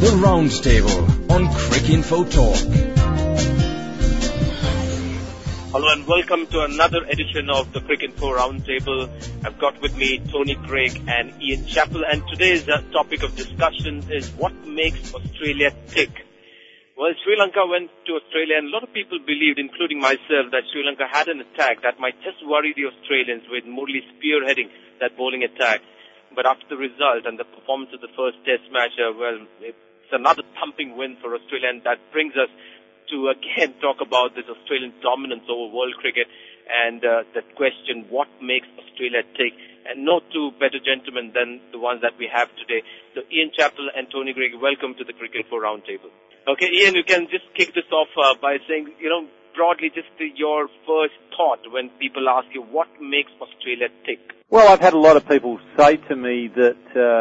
The Roundtable on Cricinfo Talk. Hello and welcome to another edition of the Cricinfo Roundtable. I've got with me Tony Greig and Ian Chappell, and today's topic of discussion is what makes Australia tick. Well, Sri Lanka went to Australia, and a lot of people believed, including myself, that Sri Lanka had an attack that might just worry the Australians, with Murali spearheading that bowling attack. But after the result and the performance of the first test match, it's another thumping win for Australia, and that brings us to again talk about this Australian dominance over world cricket and the question, what makes Australia tick? And no two better gentlemen than the ones that we have today. So Ian Chappell and Tony Greig, welcome to the Cricinfo Roundtable. Okay, Ian, you can just kick this off by saying, broadly, just your first thought when people ask you, what makes Australia tick? Well, I've had a lot of people say to me that,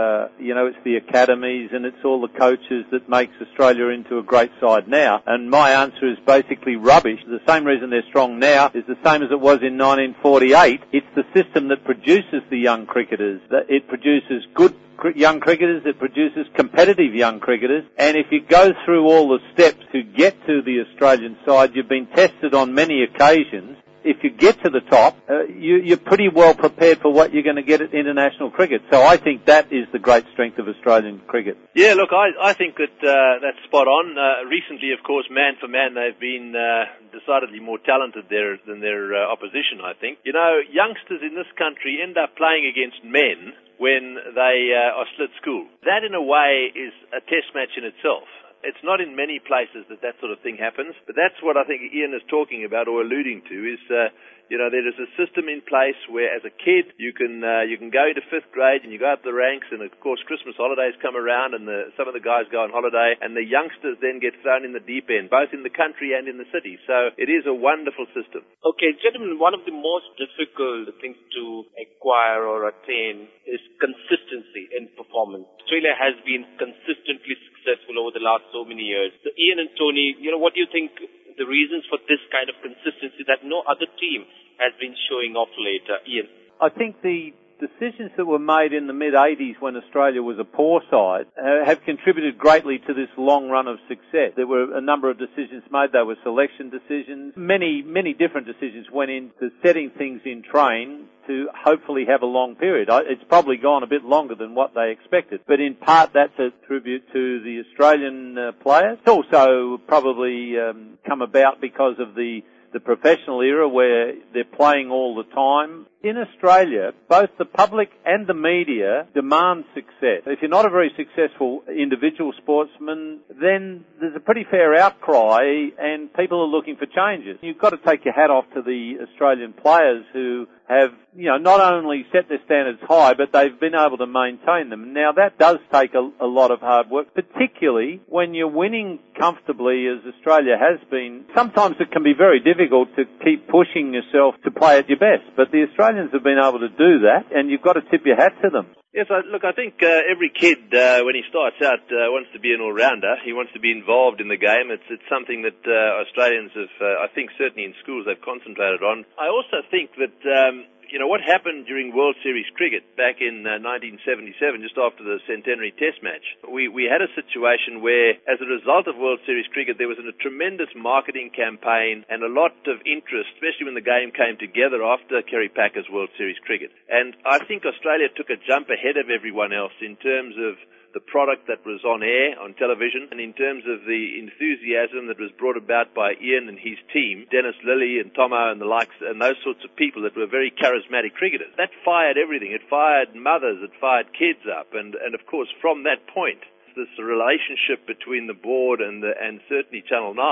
it's the academies and it's all the coaches that makes Australia into a great side now. And my answer is basically rubbish. The same reason they're strong now is the same as it was in 1948. It's the system that produces the young cricketers. It produces good young cricketers, it produces competitive young cricketers, and if you go through all the steps to get to the Australian side, you've been tested on many occasions. If you get to the top, you're pretty well prepared for what you're going to get at international cricket. So I think that is the great strength of Australian cricket. Yeah, look, I think that that's spot on. Recently, of course, man for man, they've been decidedly more talented there than their opposition, I think. Youngsters in this country end up playing against men when they are split school. That, in a way, is a test match in itself. It's not in many places that sort of thing happens, but that's what I think Ian is talking about or alluding to is, there is a system in place where as a kid you can go into fifth grade and you go up the ranks, and of course Christmas holidays come around and some of the guys go on holiday and the youngsters then get thrown in the deep end, both in the country and in the city. So it is a wonderful system. Okay, gentlemen, one of the most difficult things to acquire or attain is consistency in performance. Australia has been consistently successful over the last so many years. So Ian and Tony, what do you think the reasons for this kind of consistency that no other team has been showing off late? Ian? I think the decisions that were made in the mid-80s when Australia was a poor side have contributed greatly to this long run of success. There were a number of decisions made. There were selection decisions. Many different decisions went into setting things in train to hopefully have a long period. It's probably gone a bit longer than what they expected, but in part that's a tribute to the Australian players. It's also probably come about because of the professional era where they're playing all the time. In Australia, both the public and the media demand success. If you're not a very successful individual sportsman, then there's a pretty fair outcry and people are looking for changes. You've got to take your hat off to the Australian players who have, not only set their standards high, but they've been able to maintain them. Now that does take a lot of hard work, particularly when you're winning comfortably as Australia has been. Sometimes it can be very difficult to keep pushing yourself to play at your best, but the Australians have been able to do that, and you've got to tip your hat to them. Yes, I think every kid, when he starts out, wants to be an all-rounder. He wants to be involved in the game. It's something that Australians have, I think certainly in schools, they've concentrated on. I also think that, what happened during World Series cricket back in 1977, just after the centenary test match, we had a situation where, as a result of World Series cricket, there was a tremendous marketing campaign and a lot of interest, especially when the game came together after Kerry Packer's World Series cricket. And I think Australia took a jump ahead of everyone else in terms of the product that was on air, on television, and in terms of the enthusiasm that was brought about by Ian and his team, Dennis Lillee and Tomo and the likes, and those sorts of people that were very charismatic cricketers. That fired everything. It fired mothers, it fired kids up, and of course from that point, this relationship between the board and certainly Channel 9,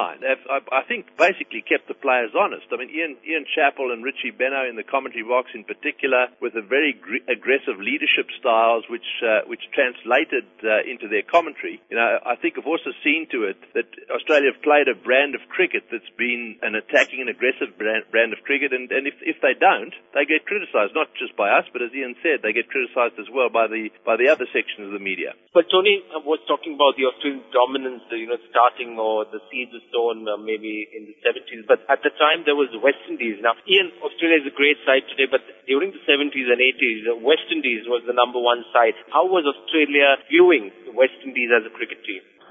I think basically kept the players honest. I mean, Ian Chappell and Richie Benaud in the commentary box in particular, with a very aggressive leadership styles which translated into their commentary. I think I've also seen to it that Australia have played a brand of cricket that's been an attacking and aggressive brand of cricket, and if they don't, they get criticised, not just by us, but as Ian said, they get criticised as well by the other sections of the media. But Tony was talking about the Australian dominance, starting or the seeds were sown maybe in the 70s. But at the time, there was West Indies. Now, Ian, Australia is a great side today, but during the 70s and 80s, West Indies was the number one side. How was Australia viewing the West Indies as a cricket team?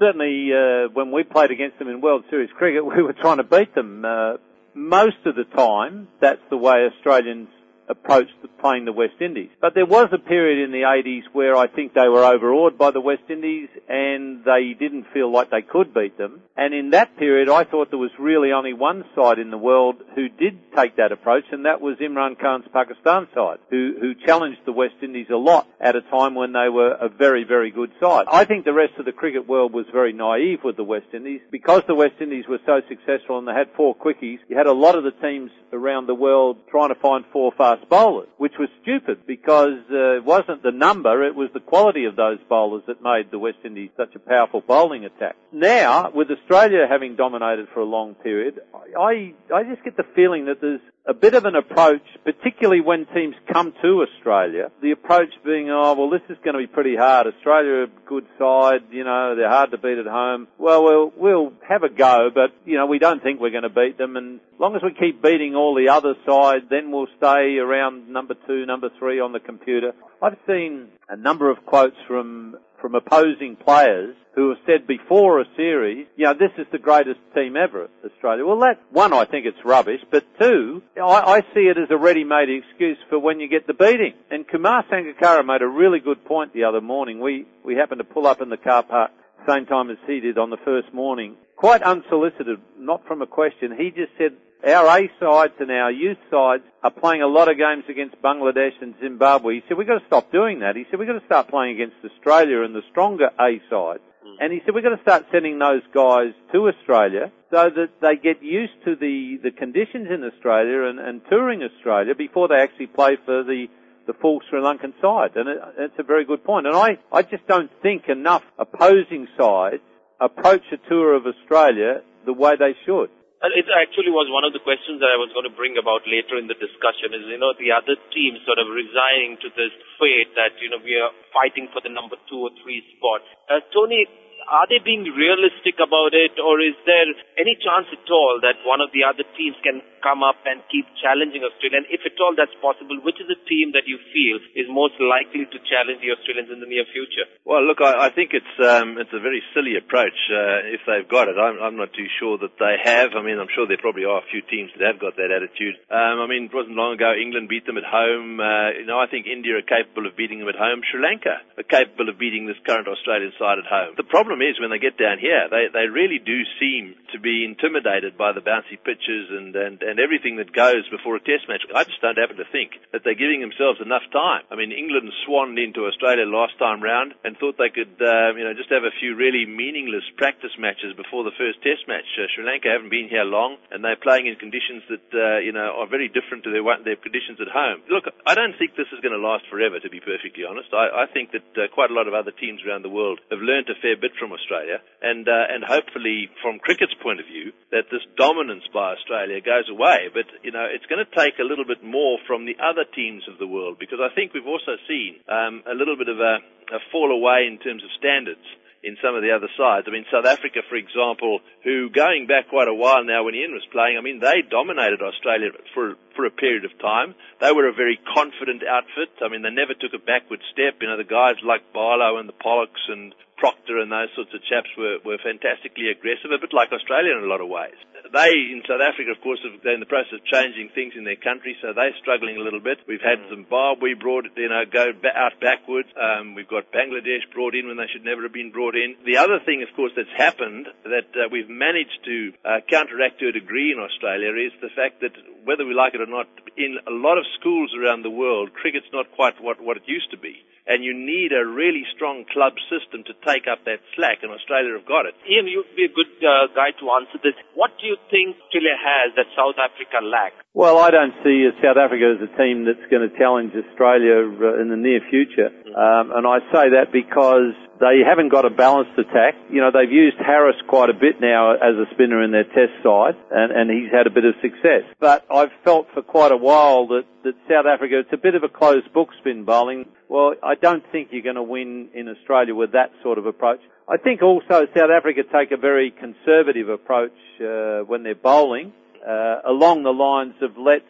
certainly when we played against them in World Series cricket, we were trying to beat them. Most of the time, that's the way Australians approached playing the West Indies. But there was a period in the 80s where I think they were overawed by the West Indies and they didn't feel like they could beat them. And in that period, I thought there was really only one side in the world who did take that approach, and that was Imran Khan's Pakistan side, who challenged the West Indies a lot at a time when they were a very, very good side. I think the rest of the cricket world was very naive with the West Indies. Because the West Indies were so successful and they had 4 quickies, you had a lot of the teams around the world trying to find 4 fast bowlers, which was stupid because it wasn't the number, it was the quality of those bowlers that made the West Indies such a powerful bowling attack. Now, with Australia having dominated for a long period, I just get the feeling that there's a bit of an approach, particularly when teams come to Australia, the approach being, oh, well, this is going to be pretty hard. Australia are a good side, you know, they're hard to beat at home. Well, we'll have a go, but, you know, we don't think we're going to beat them, and as long as we keep beating all the other sides, then we'll stay around number 2, number 3 on the computer. I've seen a number of quotes from opposing players who have said before a series, you know, this is the greatest team ever, Australia. Well, that, one, I think it's rubbish, but two, I see it as a ready-made excuse for when you get the beating. And Kumar Sangakkara made a really good point the other morning. We happened to pull up in the car park same time as he did on the first morning, quite unsolicited, not from a question. He just said, our A sides and our youth sides are playing a lot of games against Bangladesh and Zimbabwe. He said, we've got to stop doing that. He said, we've got to start playing against Australia and the stronger A side. And he said, we've got to start sending those guys to Australia so that they get used to the conditions in Australia and touring Australia before they actually play for the full Sri Lankan side. And it's a very good point. And I just don't think enough opposing sides approach a tour of Australia the way they should. It actually was one of the questions that I was going to bring about later in the discussion is, you know, the other teams sort of resigning to this fate that, you know, we are fighting for the number 2 or 3 spot. Tony, are they being realistic about it, or is there any chance at all that one of the other teams can come up and keep challenging Australia? And if at all that's possible, which is the team that you feel is most likely to challenge the Australians in the near future? Well, look, I think it's a very silly approach if they've got it. I'm not too sure that they have. I mean, I'm sure there probably are a few teams that have got that attitude. I mean, it wasn't long ago England beat them at home. You know, I think India are capable of beating them at home. Sri Lanka are capable of beating this current Australian side at home. The problem is when they get down here, they really do seem to be intimidated by the bouncy pitches and everything that goes before a test match. I just don't happen to think that they're giving themselves enough time. I mean, England swanned into Australia last time round and thought they could, just have a few really meaningless practice matches before the first test match. Sri Lanka haven't been here long, and they're playing in conditions that, are very different to their conditions at home. Look, I don't think this is going to last forever, to be perfectly honest. I think that quite a lot of other teams around the world have learned a fair bit from Australia, and hopefully, from cricket's point of view, that this dominance by Australia goes away. But, it's going to take a little bit more from the other teams of the world, because I think we've also seen a little bit of a fall away in terms of standards in some of the other sides. I mean, South Africa, for example, who going back quite a while now when Ian was playing, I mean, they dominated Australia for a period of time. They were a very confident outfit. I mean, they never took a backward step. The guys like Barlow and the Pollocks and Proctor and those sorts of chaps were fantastically aggressive, a bit like Australia in a lot of ways. They, in South Africa, of course, they're in the process of changing things in their country, so they're struggling a little bit. We've had Zimbabwe brought, go out backwards. We've got Bangladesh brought in when they should never have been brought in. The other thing, of course, that's happened that we've managed to counteract to a degree in Australia is the fact that, whether we like it or not, in a lot of schools around the world, cricket's not quite what it used to be. And you need a really strong club system to take up that slack, and Australia have got it. Ian, you'd be a good guy to answer this. What do you think Australia has that South Africa lacks? Well, I don't see South Africa as a team that's going to challenge Australia in the near future. And I say that because they haven't got a balanced attack. They've used Harris quite a bit now as a spinner in their test side, and he's had a bit of success. But I've felt for quite a while that South Africa, it's a bit of a closed book spin bowling. Well, I don't think you're going to win in Australia with that sort of approach. I think also South Africa take a very conservative approach when they're bowling, along the lines of let's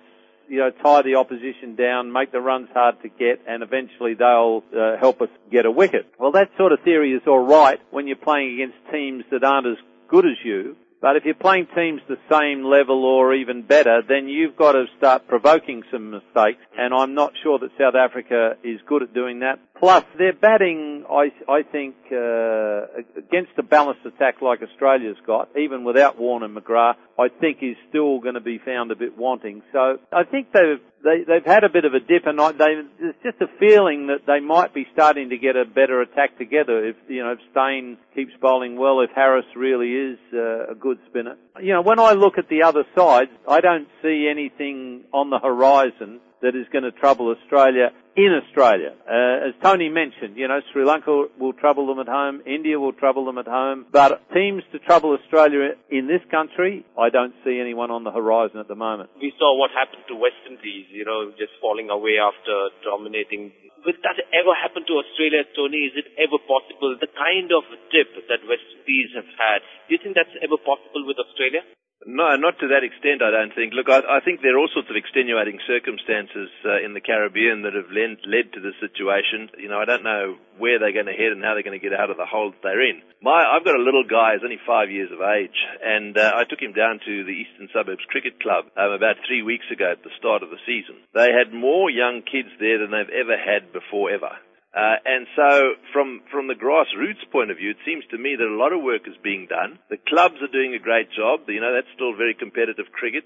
tie the opposition down, make the runs hard to get, and eventually they'll help us get a wicket. Well, that sort of theory is all right when you're playing against teams that aren't as good as you. But if you're playing teams the same level or even better, then you've got to start provoking some mistakes, and I'm not sure that South Africa is good at doing that. Plus, their batting, I think, against a balanced attack like Australia's got, even without Warne and McGrath, I think is still going to be found a bit wanting. So I think they've had a bit of a dip, and there's just a feeling that they might be starting to get a better attack together if Steyn keeps bowling well, if Harris really is a good spinner. When I look at the other side, I don't see anything on the horizon that is going to trouble Australia in Australia. As Tony mentioned, Sri Lanka will trouble them at home, India will trouble them at home, but teams to trouble Australia in this country, I don't see anyone on the horizon at the moment. We saw what happened to West Indies, just falling away after dominating. Will that ever happen to Australia, Tony? Is it ever possible? The kind of dip that West Indies have had, do you think that's ever possible with Australia? No, not to that extent, I don't think. Look, I think there are all sorts of extenuating circumstances in the Caribbean that have led to this situation. I don't know where they're going to head and how they're going to get out of the hole that they're in. I've got a little guy, he's only 5 years of age, and I took him down to the Eastern Suburbs Cricket Club about 3 weeks ago at the start of the season. They had more young kids there than they've ever had before ever. And so from the grassroots point of view, it seems to me that a lot of work is being done. The clubs are doing a great job. That's still very competitive cricket.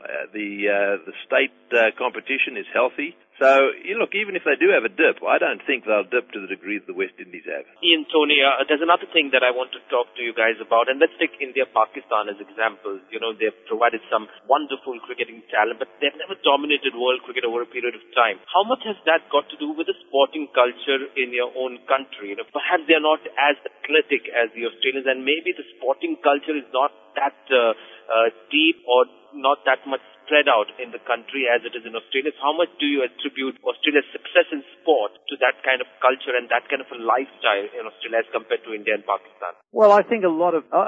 The state competition is healthy. So, look, even if they do have a dip, I don't think they'll dip to the degree that the West Indies have. Ian, Tony, there's another thing that I want to talk to you guys about, and let's take India-Pakistan as examples. They've provided some wonderful cricketing talent, but they've never dominated world cricket over a period of time. How much has that got to do with the sporting culture in your own country? Perhaps they're not as athletic as the Australians, and maybe the sporting culture is not that deep or not that much spread out in the country as it is in Australia. So how much do you attribute Australia's success in sport to that kind of culture and that kind of a lifestyle in Australia as compared to India and Pakistan? Well, I think a lot of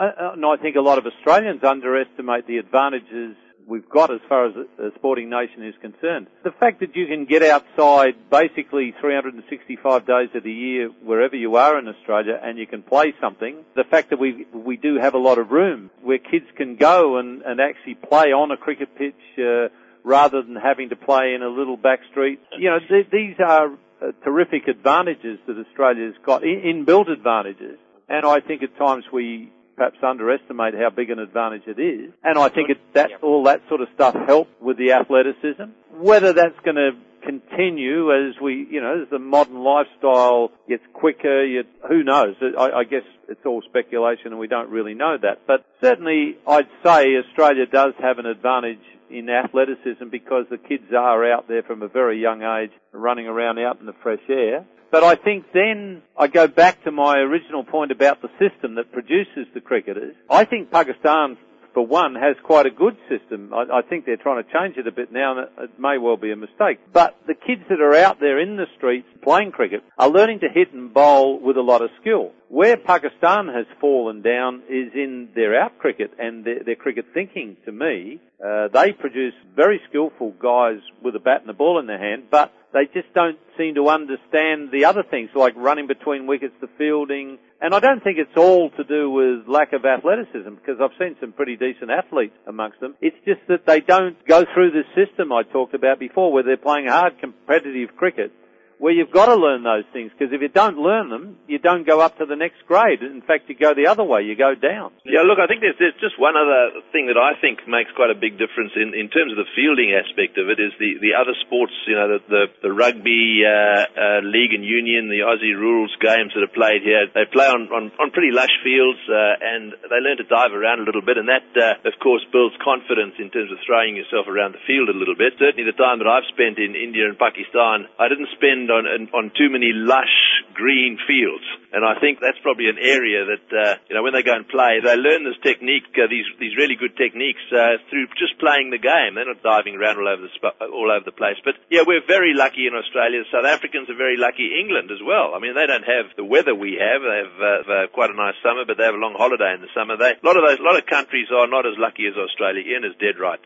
Australians underestimate the advantages we've got as far as a sporting nation is concerned. The fact that you can get outside basically 365 days of the year wherever you are in Australia and you can play something, the fact that we do have a lot of room where kids can go and actually play on a cricket pitch rather than having to play in a little back street. These are terrific advantages that Australia's got, inbuilt advantages, and I think at times we perhaps underestimate how big an advantage it is. And I think all that sort of stuff helps with the athleticism. Whether that's going to continue as as the modern lifestyle gets quicker, who knows? I guess it's all speculation and we don't really know that. But certainly I'd say Australia does have an advantage in athleticism because the kids are out there from a very young age running around out in the fresh air. But I think then I go back to my original point about the system that produces the cricketers. I think Pakistan, for one, has quite a good system. I think they're trying to change it a bit now, and it may well be a mistake. But the kids that are out there in the streets playing cricket are learning to hit and bowl with a lot of skill. Where Pakistan has fallen down is in their out cricket and their cricket thinking, to me. They produce very skillful guys with a bat and a ball in their hand, but they just don't seem to understand the other things, like running between wickets, the fielding. And I don't think it's all to do with lack of athleticism, because I've seen some pretty decent athletes amongst them. It's just that they don't go through this system I talked about before, where they're playing hard competitive cricket, where you've got to learn those things, because if you don't learn them, you don't go up to the next grade. In fact, you go the other way, you go down. Yeah, look, I think there's just one other thing that I think makes quite a big difference in terms of the fielding aspect of it is the other sports, the rugby league and union, the Aussie rules games that are played here. They play on pretty lush fields, and they learn to dive around a little bit, and that, of course, builds confidence in terms of throwing yourself around the field a little bit. Certainly the time that I've spent in India and Pakistan, I didn't spend on too many lush green fields, and I think that's probably an area that when they go and play, they learn this technique, these really good techniques through just playing the game. They're not diving around all over the place. But yeah, we're very lucky in Australia. South Africans are very lucky. England as well. I mean, they don't have the weather we have. They have quite a nice summer, but they have a long holiday in the summer. A lot of countries are not as lucky as Australia. Ian is dead right there.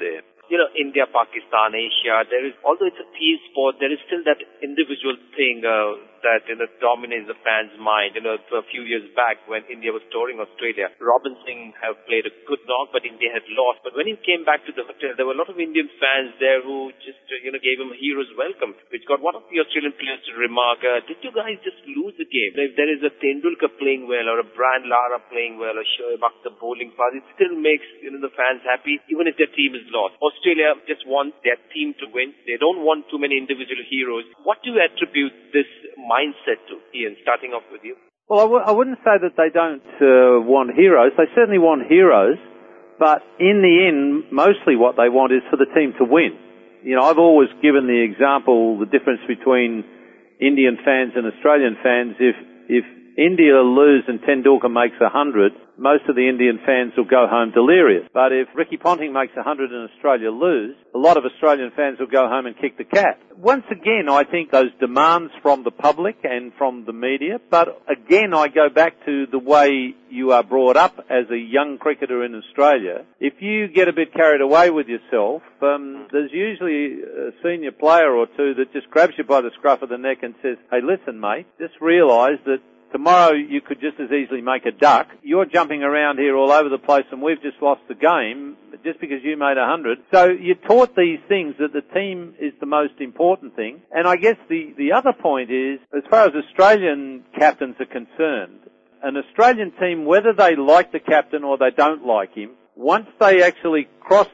India, Pakistan, Asia, although it's a team sport, there is still that individual thing that dominates the fans' mind. For a few years back when India was touring Australia, Robin Singh have played a good knock, but India had lost. But when he came back to the hotel, there were a lot of Indian fans there who just gave him a hero's welcome, which got one of the Australian players to remark, did you guys just lose the game? If there is a Tendulkar playing well or a Brian Lara playing well or Shoaib Akhtar bowling fast, it still makes the fans happy even if their team is lost. Australia just want their team to win. They don't want too many individual heroes. What do you attribute this mindset to, Ian, starting off with you? Well, I wouldn't say that they don't want heroes. They certainly want heroes, but in the end, mostly what they want is for the team to win. I've always given the example, the difference between Indian fans and Australian fans. If India lose and Tendulkar makes 100, most of the Indian fans will go home delirious. But if Ricky Ponting makes 100 and Australia lose, a lot of Australian fans will go home and kick the cat. Once again, I think those demands from the public and from the media, but again, I go back to the way you are brought up as a young cricketer in Australia. If you get a bit carried away with yourself, there's usually a senior player or two that just grabs you by the scruff of the neck and says, hey, listen, mate, just realise that tomorrow you could just as easily make a duck. You're jumping around here all over the place and we've just lost the game just because you made 100. So you're taught these things that the team is the most important thing. And I guess the other point is, as far as Australian captains are concerned, an Australian team, whether they like the captain or they don't like him, once they actually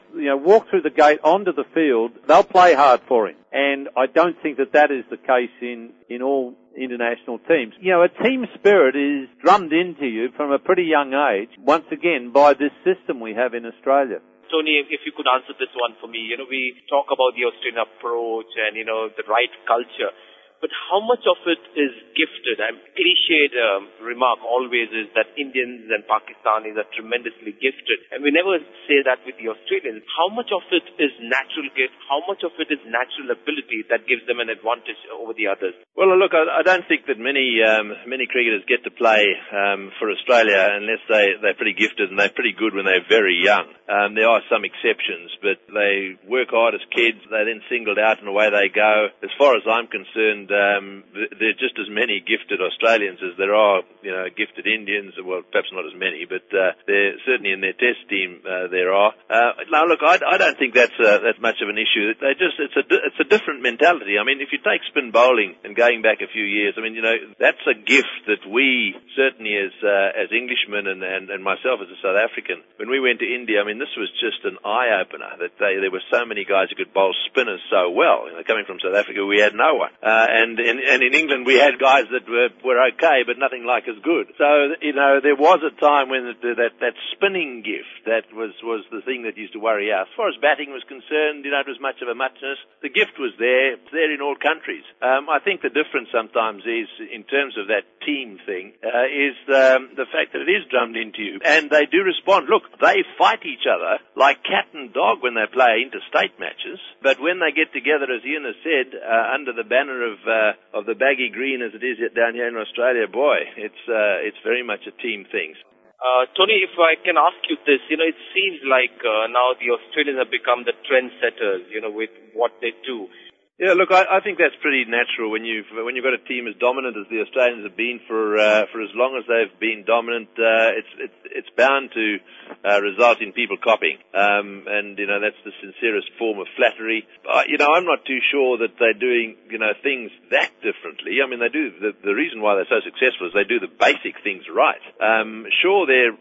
walk through the gate onto the field, they'll play hard for him. And I don't think that is the case in all international teams. A team spirit is drummed into you from a pretty young age, once again, by this system we have in Australia. Tony, if you could answer this one for me. We talk about the Australian approach and, the right culture. But how much of it is gifted? Cliched remark always is that Indians and Pakistanis are tremendously gifted. And we never say that with the Australians. How much of it is natural gift? How much of it is natural ability that gives them an advantage over the others? Well, look, I don't think that many cricketers get to play for Australia unless they're pretty gifted and they're pretty good when they're very young. There are some exceptions, but they work hard as kids. They're then singled out and away they go. As far as I'm concerned, there are just as many gifted Australians as there are, gifted Indians. Well, perhaps not as many, but they're certainly in their test team there are. Now, look, I don't think that's much of an issue. It's a different mentality. I mean, if you take spin bowling and going back a few years, that's a gift that we certainly as Englishmen and myself as a South African, when we went to India, this was just an eye opener that there were so many guys who could bowl spinners so well. Coming from South Africa, we had no one. And in England we had guys that were okay, but nothing like as good. So, there was a time when that spinning gift, that was the thing that used to worry us. As far as batting was concerned, it was much of a muchness. The gift was there. It's there in all countries. I think the difference sometimes is, in terms of that team thing, is the fact that it is drummed into you. And they do respond. Look, they fight each other like cat and dog when they play interstate matches. But when they get together, as Ian has said, under the banner of the baggy green as it is down here in Australia, boy, it's very much a team thing. Tony, if I can ask you this, it seems like now the Australians have become the trendsetters, with what they do. Yeah, look, I think that's pretty natural when you've got a team as dominant as the Australians have been for as long as they've been dominant. It's bound to result in people copying, and that's the sincerest form of flattery. I'm not too sure that they're doing things that differently. They do the reason why they're so successful is they do the basic things right. Sure, they're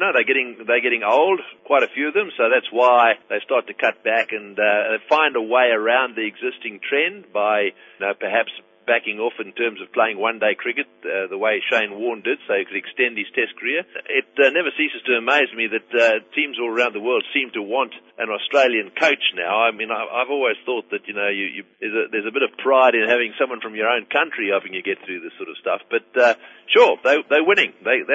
getting old, quite a few of them, so that's why they start to cut back and find a way around the existing trend by perhaps backing off in terms of playing one-day cricket the way Shane Warne did, so he could extend his test career. It never ceases to amaze me that teams all around the world seem to want an Australian coach now. I've always thought that there's a bit of pride in having someone from your own country helping you get through this sort of stuff. But sure, they're winning.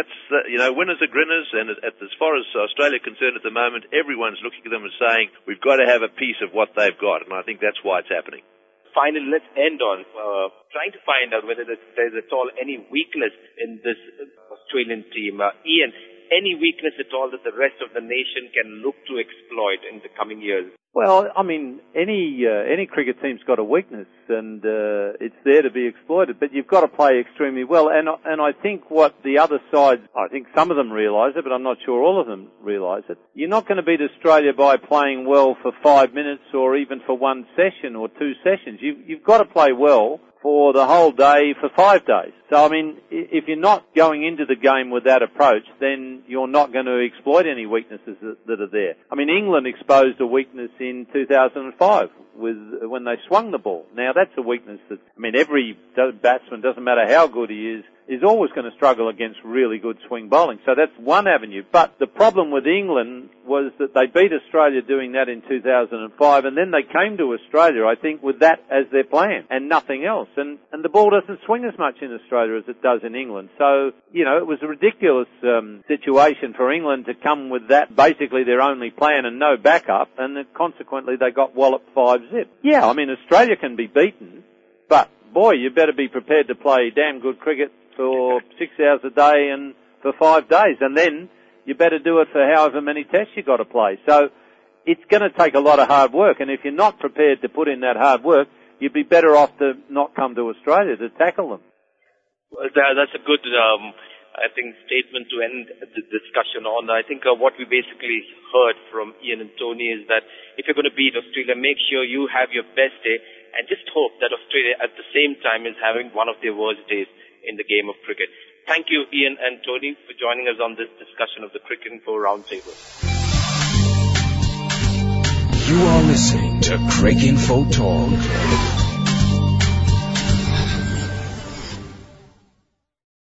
Winners are grinners, and as far as Australia is concerned at the moment, everyone's looking at them and saying we've got to have a piece of what they've got, and I think that's why it's happening. Finally, let's end on trying to find out whether there's at all any weakness in this Australian team. Ian, any weakness at all that the rest of the nation can look to exploit in the coming years? Well, I mean, any cricket team's got a weakness, and it's there to be exploited. But you've got to play extremely well, and I think what the other side, I think some of them realise it, but I'm not sure all of them realise it. You're not going to beat Australia by playing well for 5 minutes or even for one session or two sessions. You've got to play well for the whole day, for 5 days. So, I mean, if you're not going into the game with that approach, then you're not going to exploit any weaknesses that are there. I mean, England exposed a weakness in 2005 when they swung the ball. Now, that's a weakness that, I mean, every batsman, doesn't matter how good he is always going to struggle against really good swing bowling. So that's one avenue. But the problem with England was that they beat Australia doing that in 2005, and then they came to Australia, I think, with that as their plan and nothing else. And the ball doesn't swing as much in Australia as it does in England. So, you know, it was a ridiculous situation for England to come with that, basically their only plan and no backup, and consequently they got walloped 5-0. Yeah, I mean, Australia can be beaten, but boy, you better be prepared to play damn good cricket for 6 hours a day and for 5 days, and then you better do it for however many tests you got to play. So it's going to take a lot of hard work, and if you're not prepared to put in that hard work, you'd be better off to not come to Australia to tackle them. Well, that's a good, I think, statement to end the discussion on. I think what we basically heard from Ian and Tony is that if you're going to beat Australia, make sure you have your best day, and just hope that Australia at the same time is having one of their worst days in the game of cricket. Thank you, Ian and Tony, for joining us on this discussion of the Cricinfo Roundtable. You are listening to Cricinfo Talk.